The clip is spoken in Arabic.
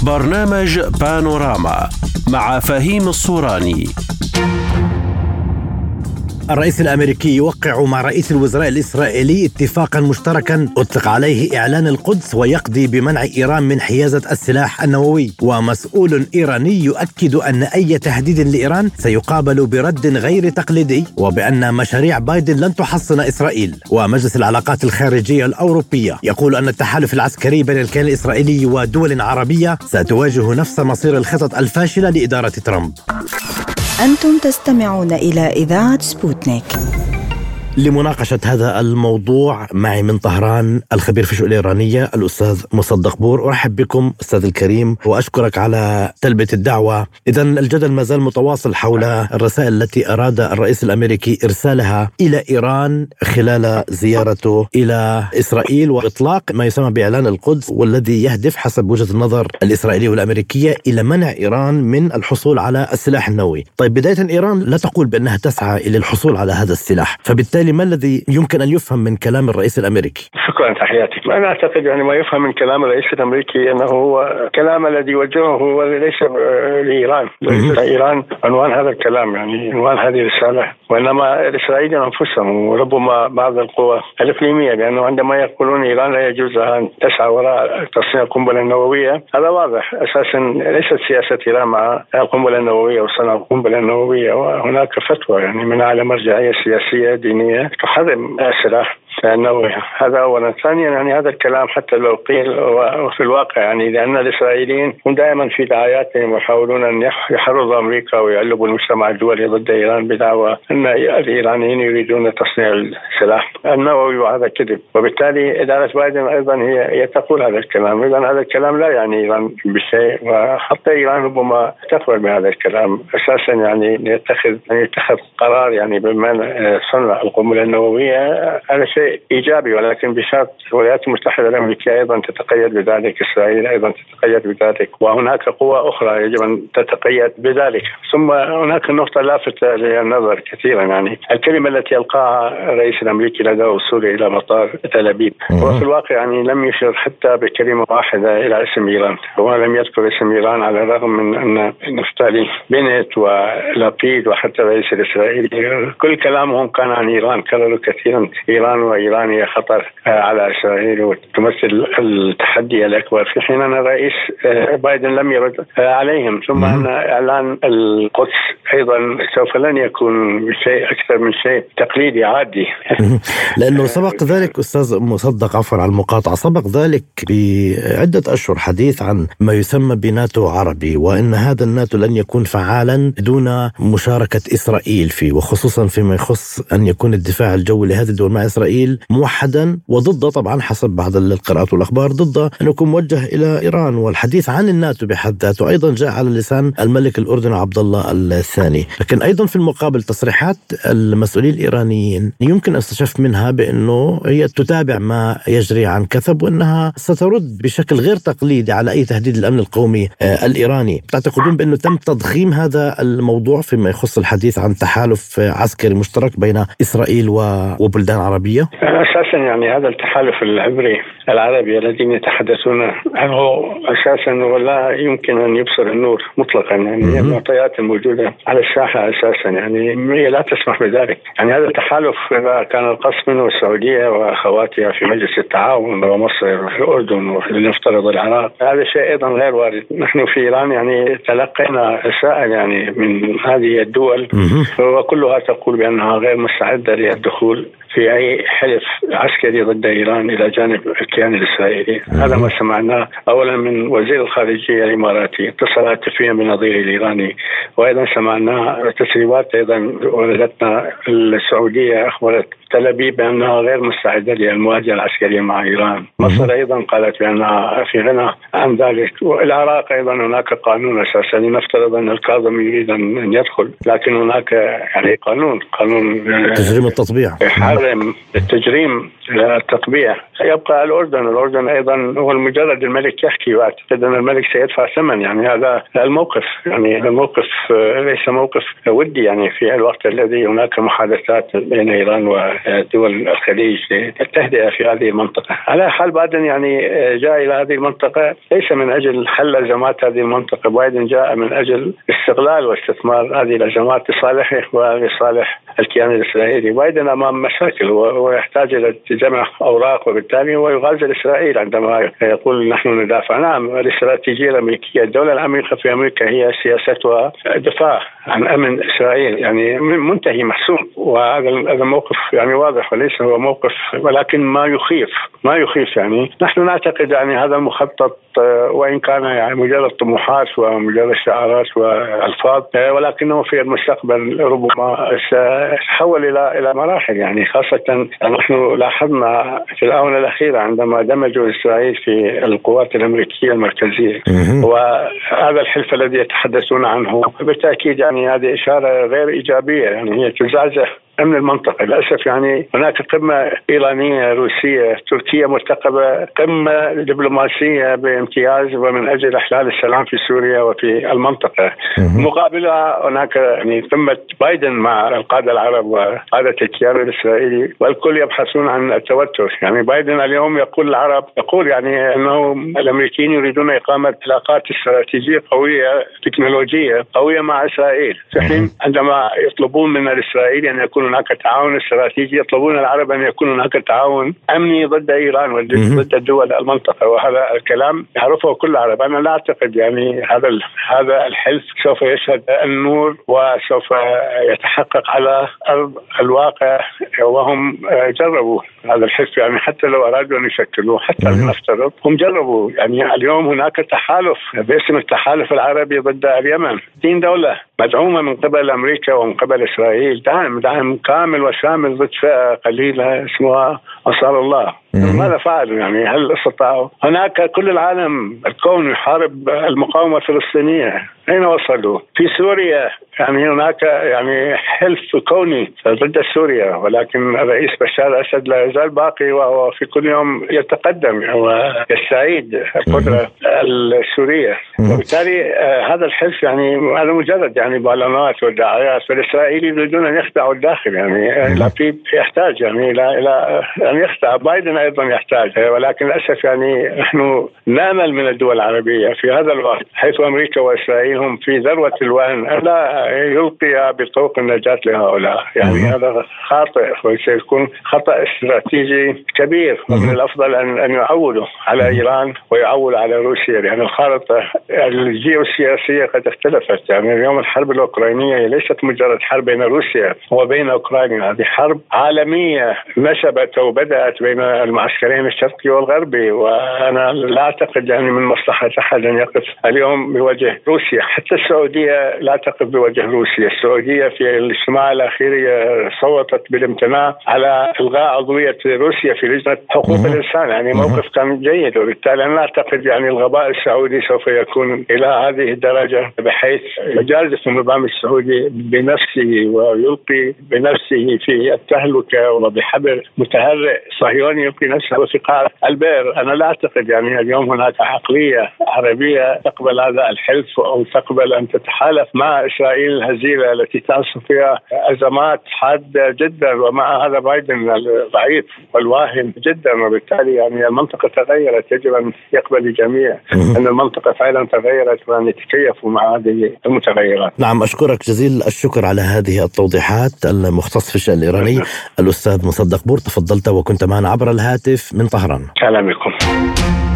برنامج بانوراما مع فهيم الصوراني. الرئيس الأمريكي يوقع مع رئيس الوزراء الإسرائيلي اتفاقا مشتركا أطلق عليه إعلان القدس ويقضي بمنع إيران من حيازة السلاح النووي. ومسؤول إيراني يؤكد أن أي تهديد لإيران سيقابل برد غير تقليدي، وبأن مشاريع بايدن لن تحصن إسرائيل. ومجلس العلاقات الخارجية الأوروبية يقول أن التحالف العسكري بين الكيان الإسرائيلي ودول عربية ستواجه نفس مصير الخطط الفاشلة لإدارة ترامب. أنتم تستمعون إلى إذاعة سبوتنيك. لمناقشة هذا الموضوع معي من طهران الخبير في الشؤون الإيرانية الأستاذ مصدق بور. أرحب بكم أستاذ الكريم وأشكرك على تلبية الدعوة. إذن الجدل ما زال متواصل حول الرسائل التي أراد الرئيس الأمريكي إرسالها إلى إيران خلال زيارته إلى إسرائيل، وإطلاق ما يسمى بإعلان القدس، والذي يهدف حسب وجهة النظر الإسرائيلية والأمريكية إلى منع إيران من الحصول على السلاح النووي. طيب، بداية إيران لا تقول بأنها تسعى إلى الحصول على هذا السلاح، فبالتالي ما الذي يمكن أن يفهم من كلام الرئيس الأمريكي؟ شكرا، تحياتي. أنا أعتقد ما يفهم من كلام الرئيس الأمريكي أنه هو كلام الذي يوجهه هو ليس لإيران. ليس إيران عنوان هذا الكلام، عنوان هذه الرسالة، وإنما الإسرائيليين أنفسهم وربما بعض القوى الإقليمية، لأنه عندما يقولون إيران لا يجوز لها أن تسعى وراء تصنيع القنبلة النووية، هذا واضح. أساسا ليست سياسة إيران مع القنبلة النووية وصنع القنبلة النووية، وهناك فتوى من أعلى مرجعية سياسية دينية تحرم السلاح النووي. هذا أولا. ثانيا هذا الكلام حتى لو قيل وفي الواقع لأن الإسرائيليين هم دائما في دعاياتهم يحاولون أن يحرضوا أمريكا ويقلبوا المجتمع الدولي ضد إيران بدعوى أن الإيرانيين يريدون تصنيع السلاح النووي، وهذا كذب. وبالتالي إدارة بايدن أيضا هي تقول هذا الكلام. إذن هذا الكلام لا يعني إيران بشيء، وحتى إيران ربما تقبل بهذا الكلام. أساسا يتخذ قرار بمنع صنع القنبلة النووية، هذا شيء إيجابي، ولكن بشرط الولايات المتحدة الأمريكية أيضا تتقيد بذلك، إسرائيل أيضا تتقيد بذلك، وهناك قوى أخرى يجب أن تتقيد بذلك. ثم هناك نقطة لافتة للنظر كثيرا، الكلمة التي ألقاها الرئيس الأمريكي لدى وصوله إلى مطار تل أبيب، وفي الواقع لم يشر حتى بكلمة واحدة إلى اسم إيران. هو لم يذكر اسم إيران، على الرغم من أن نفتالي بنت ولابيد وحتى الرئيس الإسرائيلي كل كلامهم كان عن إيران. كرروا كثيرا إيران وإيران هي خطر على إسرائيل وتمثل التحدي الأكبر، في حين أن الرئيس بايدن لم يرد عليهم. ثم أن إعلان القدس أيضا سوف لن يكون شيء أكثر من شيء تقليدي عادي. لأنه سبق ذلك أستاذ مصدق، عفوا على المقاطعة، سبق ذلك بعدة أشهر حديث عن ما يسمى بناتو عربي، وأن هذا الناتو لن يكون فعالا دون مشاركة إسرائيل فيه، وخصوصا فيما يخص أن يكون الدفاع الجوي لهذه الدول مع إسرائيل موحدا، وضد طبعا حسب بعض القراءات والأخبار ضد أن يكون موجه إلى إيران. والحديث عن الناتو بحد ذاته أيضا جاء على لسان الملك الأردني عبد الله الثاني. لكن أيضا في المقابل تصريحات المسؤولين الإيرانيين يمكن أن استشف منها بأنه هي تتابع ما يجري عن كثب، وأنها سترد بشكل غير تقليدي على أي تهديد للأمن القومي الإيراني. تعتقدون بأنه تم تضخيم هذا الموضوع فيما يخص الحديث عن تحالف عسكري مشترك بين إسرائيل وبلدان عربية؟ أساسا هذا التحالف العربي الذين يتحدثون عنه أساسا ولا يمكن أن يبصر النور مطلقا. المعطيات الموجودة على الساحة أساسا هي لا تسمح بذلك. هذا التحالف كان القصد منه السعودية وأخواتها في مجلس التعاون ومصر والأردن ولنفترض العراق، هذا شيء أيضا غير وارد. نحن في إيران تلقينا رسائل من هذه الدول وكلها تقول بأنها غير مستعدة للدخول في أي حلف عسكري ضد إيران إلى جانب الكيان الإسرائيلي. هذا ما سمعناه أولا من وزير الخارجية الإماراتي، اتصل هاتفيا بنظيره الإيراني، وأيضا سمعنا تسريبات أيضا وردتنا السعودية أخبرت تل أبيب بأنها غير مستعدة للمواجهة العسكرية مع إيران. مصر أيضا قالت بأنها في غنى عن ذلك. والعراق أيضا هناك قانون أساسا نفترض أن الكاظمي يريد أن يدخل، لكن هناك قانون تجريم التطبيع حال التجريم التطبيع يبقى الأردن أيضا هو المجرد الملك يحكي، وأعتقد أن الملك سيدفع ثمن. يعني هذا الموقف، يعني الموقف ليس موقف ودي، يعني في الوقت الذي هناك محادثات بين إيران ودول الخليج للتهدئة في هذه المنطقة. على حال بايدن يعني جاء إلى هذه المنطقة ليس من أجل حل أزمات هذه المنطقة، بايدن جاء من أجل استغلال واستثمار هذه الأزمات لصالحه ولصالح الكيان الإسرائيلي. بايدن أمام مشاكل ويحتاج إلى جمع أوراق، وبالتالي هو يغازل إسرائيل عندما يقول نحن ندافع. نعم، الاستراتيجية الأمريكية، الدولة العميقة في أمريكا هي سياستها دفاع عن أمن إسرائيل، يعني منتهي محسوم. وهذا الموقف يعني واضح، وليس هو موقف، ولكن ما يخيف يعني نحن نعتقد يعني هذا المخطط وإن كان يعني مجرد طموحات ومجرد شعارات والفاظ، ولكنه في المستقبل ربما سيتحول إلى مراحل. يعني خاصة نحن لاحظنا في الآونة الأخيرة عندما دمجوا إسرائيل في القوات الأمريكية المركزية، وهذا الحلف الذي يتحدثون عنه بالتأكيد يعني هذه إشارة غير إيجابية، يعني هي تزعزع أمن المنطقة. للأسف يعني هناك قمة إيرانية روسية تركيا مرتقبة، قمة دبلوماسية بامتياز ومن أجل إحلال السلام في سوريا وفي المنطقة. مقابلها هناك يعني قمة بايدن مع القادة العرب وقادة الكيان الإسرائيلي، والكل يبحثون عن التوتر. يعني بايدن اليوم يقول العرب، يقول يعني أنه الأمريكيين يريدون إقامة علاقات استراتيجية قوية تكنولوجية قوية مع إسرائيل، في حين عندما يطلبون من الإسرائيلي أن يكون هناك تعاون استراتيجي، يطلبون العرب أن يكون هناك تعاون أمني ضد إيران وضد الدول المنطقة. وهذا الكلام يعرفه كل العرب. أنا لا أعتقد يعني هذا الحلف سوف يشهد النور وسوف يتحقق على أرض الواقع، وهم جربوا هذا الحلف. يعني حتى لو أرادوا أن يشكلوه، حتى لنفترض هم جربوا. يعني اليوم هناك تحالف باسم التحالف العربي ضد اليمن، 60 دولة مدعومة من قبل أمريكا ومن قبل إسرائيل، دعم كامل وشامل ضد فئة قليلة اسمها أنصار الله. ماذا فعلوا؟ يعني هل استطاعوا؟ هناك كل العالم، الكون يحارب المقاومة الفلسطينية، أين وصلوا؟ في سوريا يعني هناك يعني حلف كوني ضد سوريا، ولكن الرئيس بشار الأسد لا يزال باقي، وهو في كل يوم يتقدم ويستعيد القدرة السورية. وبالتالي هذا الحلف يعني هذا مجرد يعني بالونات ودعايات، فالإسرائيلي يريدون أن يخدعوا الداخل. يعني لابيد يحتاج يعني إلى أن يخدع، بايدن أيضا يحتاج، ولكن للأسف يعني نحن نأمل من الدول العربية في هذا الوقت، حيث أمريكا وإسرائيل هم في ذروة الوهن، ألا يلقي بطوق النجاة لهؤلاء. يعني هذا خاطئ وسيكون خطأ استراتيجي كبير، ومن الأفضل أن يعولوا على إيران ويعولوا على روسيا، لأن الخارطة الجيوسياسية قد اختلفت. يعني اليوم الحرب الأوكرانية ليست مجرد حرب بين روسيا وبين أوكرانيا، هذه حرب عالمية نشبت وبدأت بين المعسكرين الشرقي والغربي، وأنا لا أعتقد يعني من مصلحة أحد أن يقف اليوم بوجه روسيا. حتى السعودية لا تقف بوجه روسيا. السعودية في الاجتماع الأخير صوتت بالامتناع على إلغاء عضوية روسيا في لجنة حقوق الإنسان، يعني موقف كان جيد. وبالتالي أنا أعتقد يعني الغباء السعودي سوف يكون إلى هذه الدرجة بحيث يجازف النظام السعودي بنفسه ويلقي بنفسه في التهلكة، وبحبر متهرئ صهيوني يلقي نفسه في قاع البئر. أنا لا أعتقد يعني اليوم هناك عقلية عربية تقبل هذا الحلف أو تقبل أن تتحالف مع إسرائيل الهزيلة التي تعصف فيها أزمات حادة جدا، ومع هذا بايدن الضعيف والواهن جدا. وبالتالي يعني المنطقة تغيرت، يجب أن يقبل الجميع أن المنطقة فعلا تغيرت وأن يتكيفوا مع هذه المتغيرات. نعم، أشكرك جزيل الشكر على هذه التوضيحات. المختص في الشأن الإيراني الأستاذ مصدق بور، تفضلت وكنت معنا عبر الهاتف من طهران. أهلا بكم.